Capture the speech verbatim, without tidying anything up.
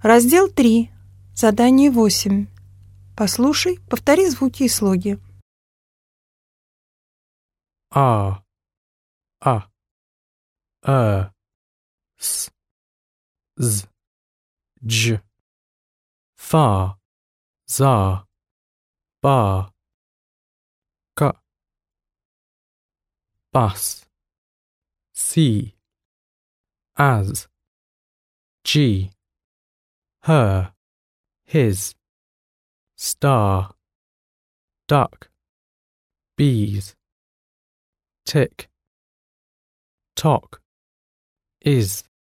Раздел три. Задание восемь. Послушай, повтори звуки и слоги. А, а, э, с, з, дж, фа, за, ба, ка, бас, си, as, g, her, his, star, duck, bees, tick, tock, is.